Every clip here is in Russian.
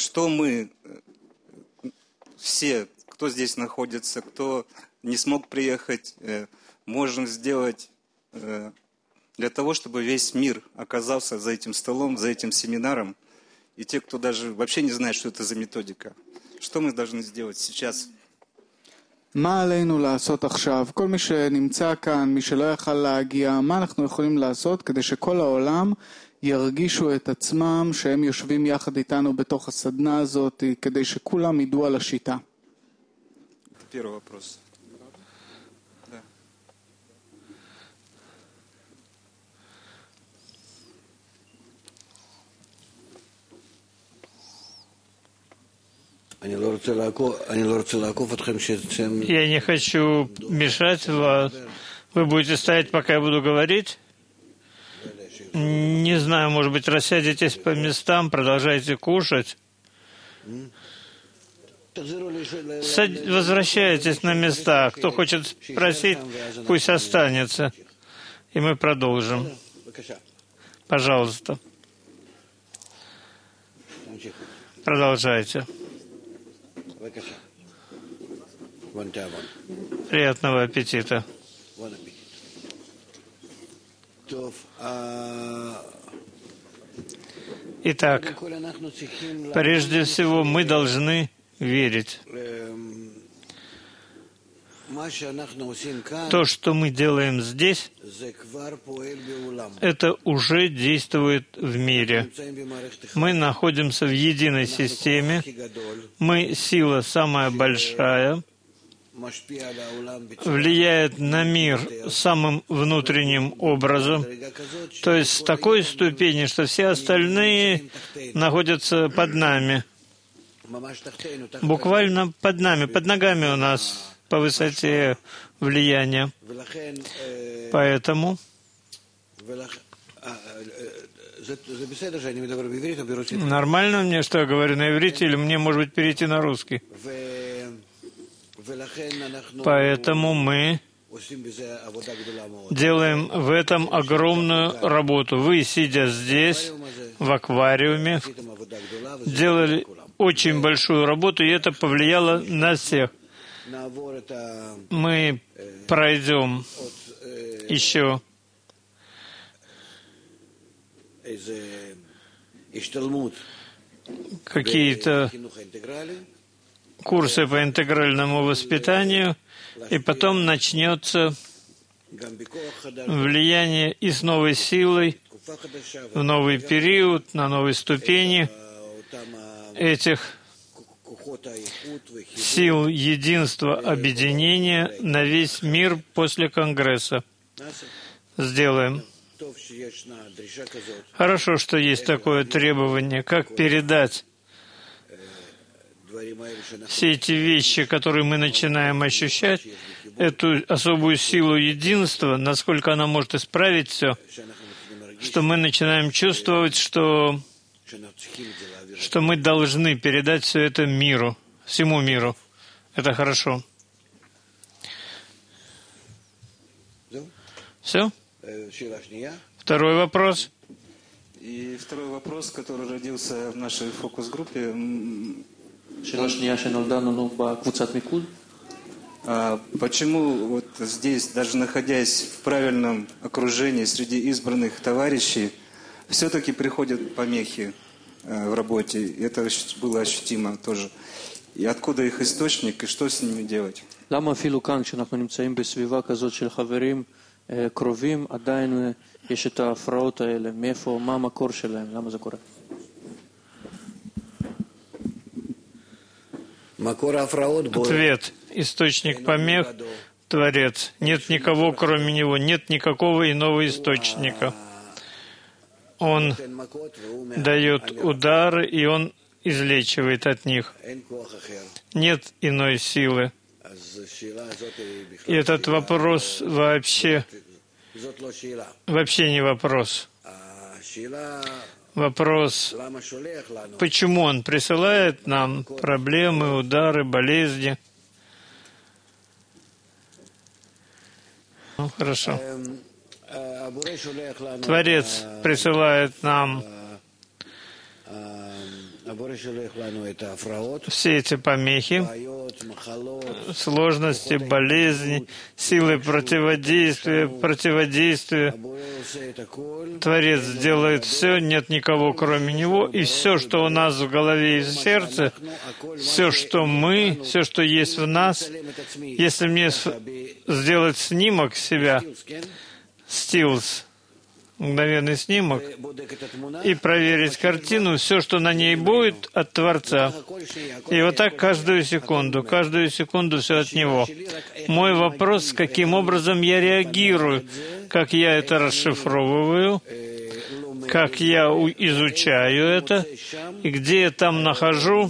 что мы, все, кто здесь находится, кто не смог приехать, можем сделать для того, чтобы весь мир оказался за этим столом, за этим семинаром, и те, кто даже вообще не знает, что это за методика. Что мы должны сделать сейчас? מה עלינו לעשות עכשיו? כל מי שנמצא כאן, מי שלא יכל להגיע, מה אנחנו יכולים לעשות כדי שכל העולם ירגישו את עצמם שהם יושבים יחד איתנו בתוך הסדנה הזאת, כדי שכולם ידעו על השיטה? Первый вопрос. Я не хочу мешать вас. Вы будете стоять, пока я буду говорить? Не знаю, может быть, рассядетесь по местам, продолжайте кушать. Возвращайтесь на места. Кто хочет спросить, пусть останется. И мы продолжим. Пожалуйста. Продолжайте. Приятного аппетита. Итак, прежде всего мы должны верить. То, что мы делаем здесь, это уже действует в мире. Мы находимся в единой системе. Мы сила самая большая, влияет на мир самым внутренним образом, то есть с такой ступени, что все остальные находятся под нами. Буквально под нами, под ногами у нас по высоте влияния. Поэтому нормально мне, что я говорю на иврите, или мне, может быть, перейти на русский? Поэтому мы делаем в этом огромную работу. Вы, сидя здесь, в аквариуме, делали очень большую работу, и это повлияло на всех. Мы пройдем еще какие-то курсы по интегральному воспитанию, и потом начнется влияние и с новой силой в новый период, на новой ступени этих сил единства, объединения на весь мир после Конгресса. Сделаем. Хорошо, что есть такое требование, как передать все эти вещи, которые мы начинаем ощущать, эту особую силу единства, насколько она может исправить все, что мы начинаем чувствовать, что мы должны передать все это миру, всему миру. Это хорошо. Все? Второй вопрос. И второй вопрос, который родился в нашей фокус-группе. Почему вот здесь, даже находясь в правильном окружении среди избранных товарищей, все-таки приходят помехи в работе? Это было ощутимо тоже. И откуда их источник, и что с ними делать? קרובים, עדיין יש את ההפרעות האלה. מאיפה, מה המקור שלהם? למה זה קורה? Ответ. Источник помех — Творец. Нет никого, кроме Него. Нет никакого иного источника. Он дает удары, и Он излечивает от них. Нет иной силы. И этот вопрос вообще не вопрос. Вопрос, почему Он присылает нам проблемы, удары, болезни. Ну, хорошо. Творец присылает нам все эти помехи, сложности, болезни, силы противодействия, Творец делает все, нет никого кроме Него, и все, что у нас в голове и в сердце, все, что мы, все, что есть в нас, если мне сделать снимок себя, стилс, мгновенный снимок, и проверить картину, все, что на ней будет, от Творца. И вот так каждую секунду все от Него. Мой вопрос, каким образом я реагирую, как я это расшифровываю, как я изучаю это, и где я там нахожу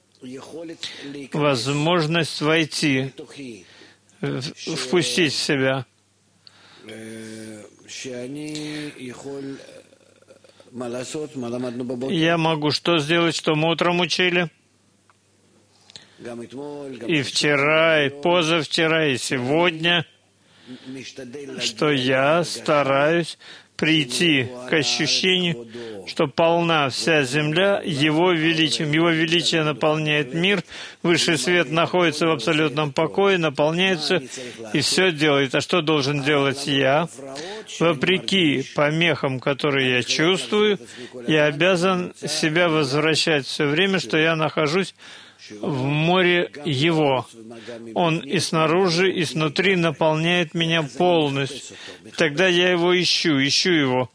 возможность войти, впустить в себя. Я могу что сделать, что мы утром учили? И вчера, и позавчера, и сегодня, что я стараюсь прийти к ощущению, что полна вся земля Его величием. Его величие наполняет мир, высший свет находится в абсолютном покое, наполняется и все делает. А что должен делать я? Вопреки помехам, которые я чувствую, я обязан себя возвращать все время, что я нахожусь в море Его. Он и снаружи, и снутри наполняет меня полностью. Тогда я Его ищу Его.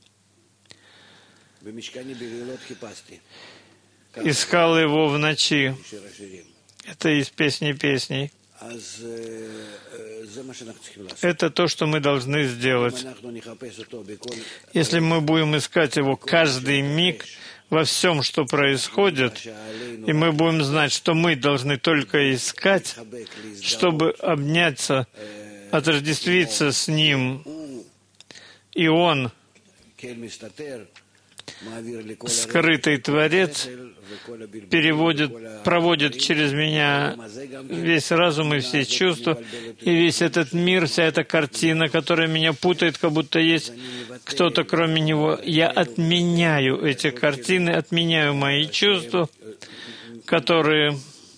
Искал Его в ночи. Это из песни песней. Это то, что мы должны сделать. Если мы будем искать Его каждый миг, во всем, что происходит, и мы будем знать, что мы должны только искать, чтобы обняться, отождествиться с Ним, и Он, скрытый Творец, проводит через меня весь разум и все чувства, и весь этот мир, вся эта картина, которая меня путает, как будто есть кто-то кроме Него. Я отменяю эти картины, отменяю мои чувства, которые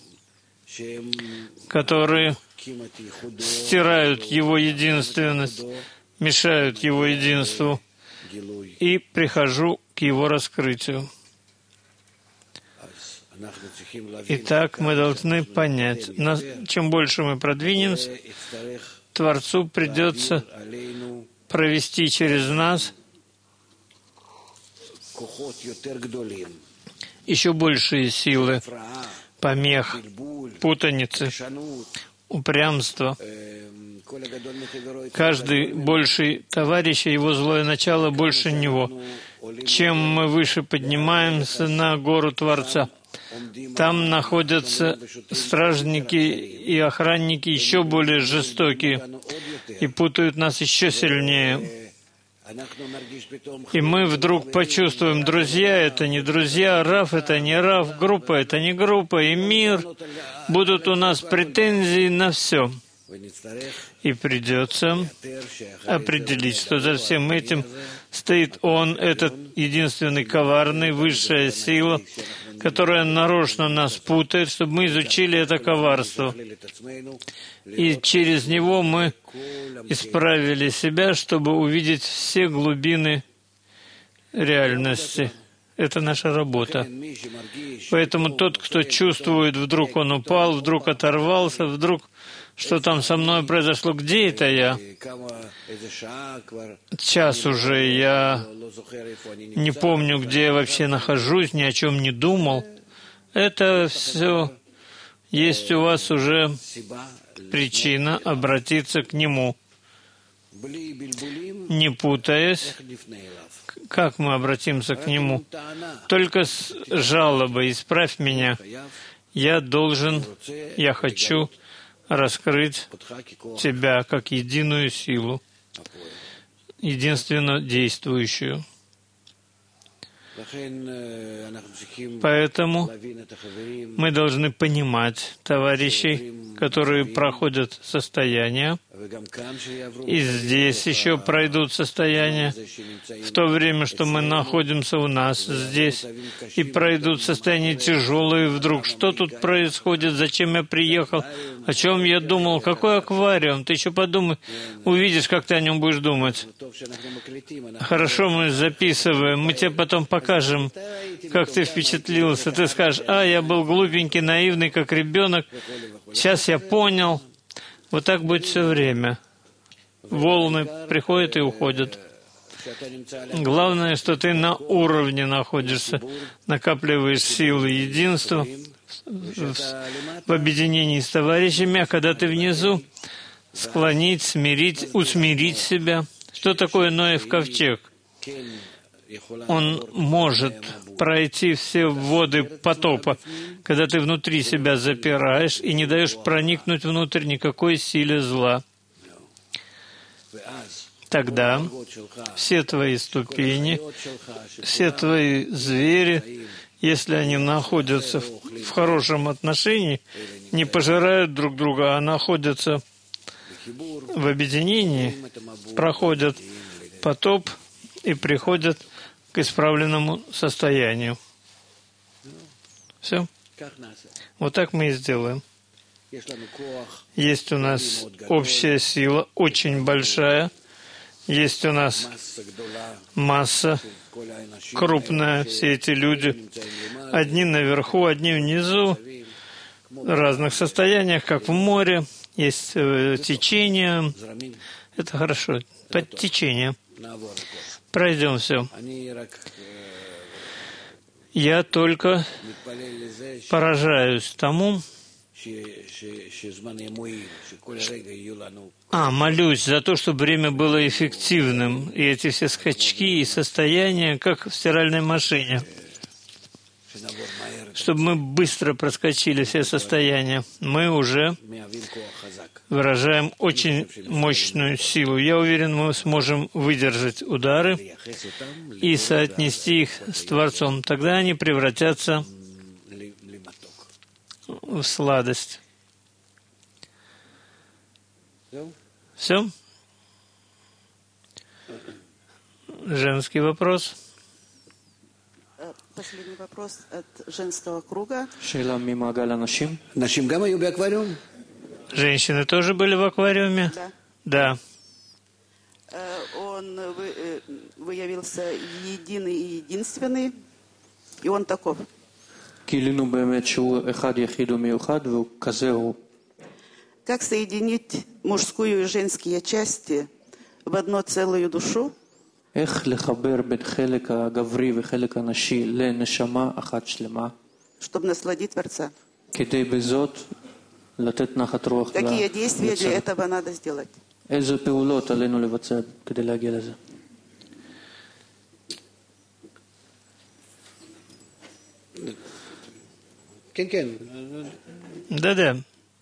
стирают Его единственность, мешают Его единству, и прихожу к Его раскрытию. Итак, мы должны понять, чем больше мы продвинемся, Творцу придется провести через нас еще большие силы, помех, путаницы, упрямства. Каждый больший товарищ и его злое начало больше него. Чем мы выше поднимаемся на гору Творца, там находятся стражники и охранники еще более жестокие и путают нас еще сильнее. И мы вдруг почувствуем, друзья — это не друзья, рав — это не рав, группа — это не группа, и мир. Будут у нас претензии на все. И придется определить, что за всем этим стоит Он, этот единственный коварный, высшая сила, которая нарочно нас путает, чтобы мы изучили это коварство. И через него мы исправили себя, чтобы увидеть все глубины реальности. Это наша работа. Поэтому тот, кто чувствует, вдруг он упал, вдруг оторвался, вдруг что там со мной произошло, где это я? Час уже, я не помню, где я вообще нахожусь, ни о чем не думал. Это все есть у вас уже причина обратиться к Нему. Не путаясь, как мы обратимся к Нему? Только с жалобой «Исправь меня». Я хочу раскрыть Тебя как единую силу, единственно действующую. Поэтому мы должны понимать товарищей, которые проходят состояние, и здесь еще пройдут состояние, в то время, что мы находимся у нас здесь, и пройдут состояния тяжелые вдруг. Что тут происходит? Зачем я приехал? О чем я думал? Какой аквариум? Ты еще подумай, увидишь, как ты о нем будешь думать. Хорошо, мы записываем, мы тебе потом покажем, как ты впечатлился. Ты скажешь: я был глупенький, наивный, как ребенок. Сейчас я понял. Вот так будет все время. Волны приходят и уходят. Главное, что ты на уровне находишься, накапливаешь силы единства в объединении с товарищами, а когда ты внизу, склонить, смирить, усмирить себя. Что такое Ноев ковчег? Он может пройти все воды потопа, когда ты внутри себя запираешь и не даешь проникнуть внутрь никакой силе зла. Тогда все твои ступени, все твои звери, если они находятся в хорошем отношении, не пожирают друг друга, а находятся в объединении, проходят потоп и приходят к исправленному состоянию. Все? Вот так мы и сделаем. Есть у нас общая сила, очень большая. Есть у нас масса крупная, все эти люди. Одни наверху, одни внизу, в разных состояниях, как в море. Есть течение. Это хорошо. Под течение. Пройдем все. Я только поражаюсь тому, молюсь за то, чтобы время было эффективным, и эти все скачки и состояния, как в стиральной машине, чтобы мы быстро проскочили все состояния. Мы уже выражаем очень мощную силу. Я уверен, мы сможем выдержать удары и соотнести их с Творцом. Тогда они превратятся в сладость. Все? Женский вопрос. Последний вопрос от женского круга. Женщины тоже были в аквариуме? Да. Он выявился единый и единственный, и он таков. Как соединить мужскую и женские части в одну целую душу? Чтобы насладить Творца. Какие действия для этого надо сделать? Да.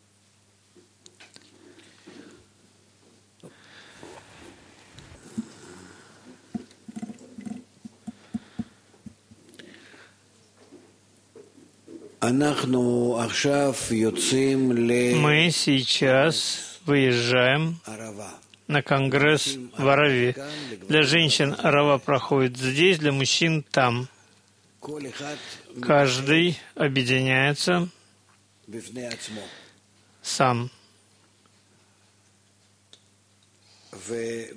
Мы сейчас выезжаем на конгресс в Араве. Для женщин Арава проходит здесь, для мужчин там. Каждый объединяется сам. И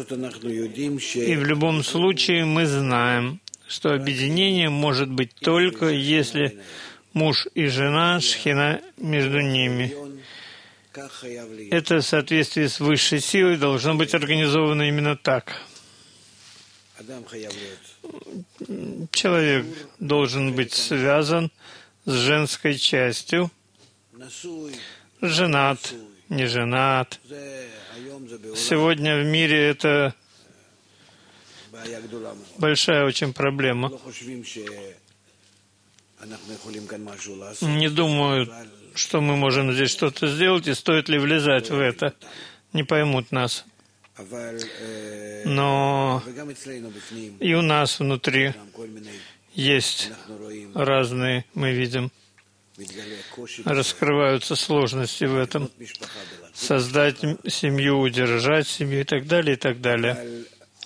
в любом случае мы знаем, что объединение может быть только если муж и жена, шхина между ними. Это в соответствии с высшей силой должно быть организовано именно так. Человек должен быть связан с женской частью, женат, не женат. Сегодня в мире это большая очень проблема. Не думаю, что мы можем здесь что-то сделать, и стоит ли влезать в это. Не поймут нас. Но и у нас внутри есть разные, мы видим, раскрываются сложности в этом. Создать семью, удержать семью и так далее, и так далее.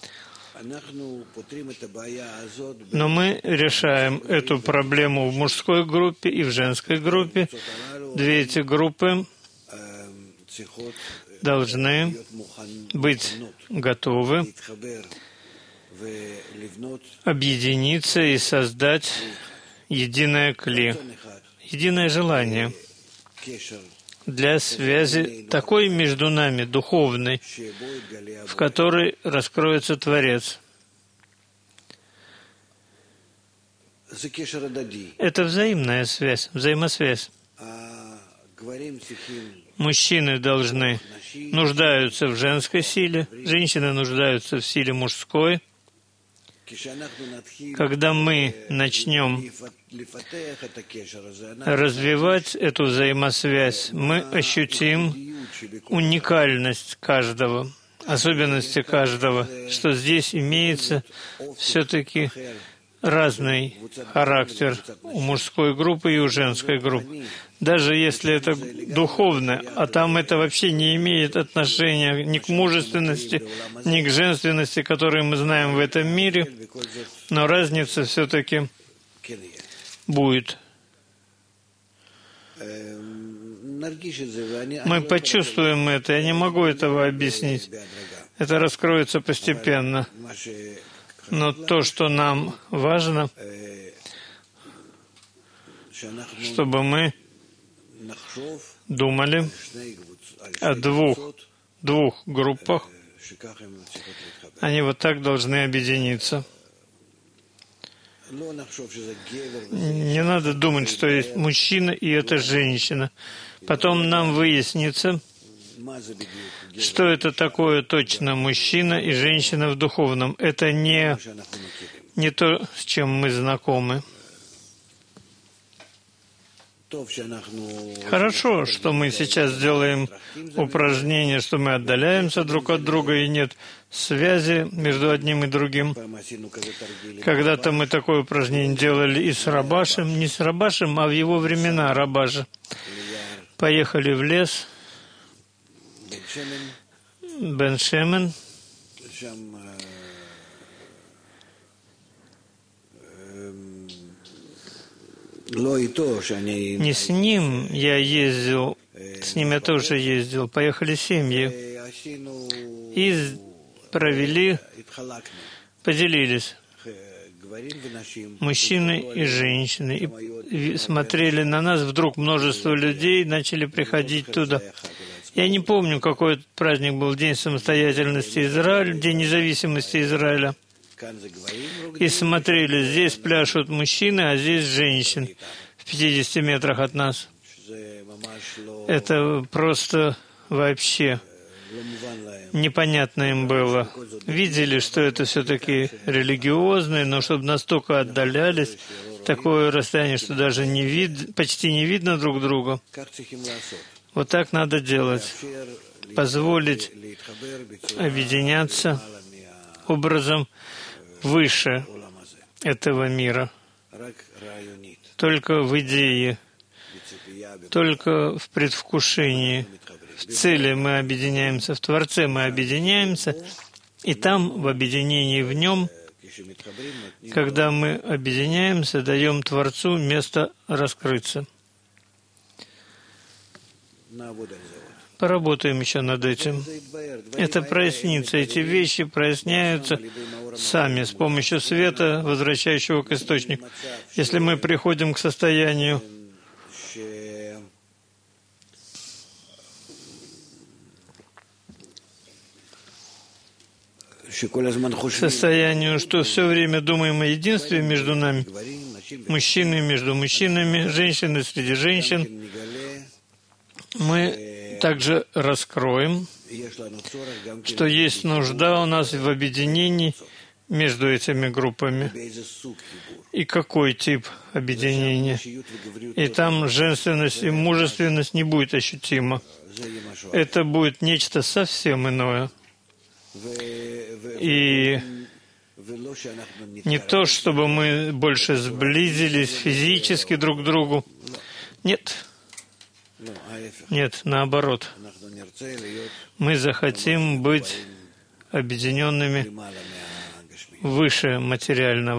Но мы решаем эту проблему в мужской группе и в женской группе. Две эти группы должны быть готовы объединиться и создать единое кли, единое желание для связи такой между нами, духовной, в которой раскроется Творец. Это взаимная связь, взаимосвязь. Мужчины нуждаются в женской силе, женщины нуждаются в силе мужской. Когда мы начнем развивать эту взаимосвязь, мы ощутим уникальность каждого, особенности каждого, что здесь имеется все-таки разный характер у мужской группы и у женской группы. Даже если это духовно, а там это вообще не имеет отношения ни к мужественности, ни к женственности, которые мы знаем в этом мире, но разница все-таки будет. Мы почувствуем это, я не могу этого объяснить. Это раскроется постепенно. Но то, что нам важно, чтобы мы думали о двух группах, они вот так должны объединиться. Не надо думать, что есть мужчина и это женщина. Потом нам выяснится, что это такое точно мужчина и женщина в духовном. Это не то, с чем мы знакомы. Хорошо, что мы сейчас делаем упражнение, что мы отдаляемся друг от друга и нет связи между одним и другим. Когда-то мы такое упражнение делали и с Рабашем, не с Рабашем, а в его времена Рабаша. Поехали в лес, Бен Шемен, не с ним я ездил, с ним я тоже ездил. Поехали семьи и поделились, мужчины и женщины, и смотрели на нас. Вдруг множество людей начали приходить туда. Я не помню, какой праздник был, День самостоятельности Израиля, День независимости Израиля. И смотрели, здесь пляшут мужчины, а здесь женщины в 50 метрах от нас. Это просто вообще непонятно им было. Видели, что это все-таки религиозные, но чтобы настолько отдалялись, такое расстояние, что даже почти не видно друг друга. Вот так надо делать. Позволить объединяться образом выше этого мира. Только в идее, только в предвкушении. В цели мы объединяемся, в Творце мы объединяемся, и там, в объединении в Нем, когда мы объединяемся, даем Творцу место раскрыться. Поработаем еще над этим. Это прояснится, эти вещи проясняются сами, с помощью света, возвращающего к источнику. Если мы приходим к состоянию что все время думаем о единстве между нами, мужчины между мужчинами, женщины среди женщин, мы также раскроем, что есть нужда у нас в объединении между этими группами. И какой тип объединения? И там женственность и мужественность не будет ощутима. Это будет нечто совсем иное. И не то, чтобы мы больше сблизились физически друг к другу. Нет. Нет, наоборот. Мы захотим быть объединенными выше материального.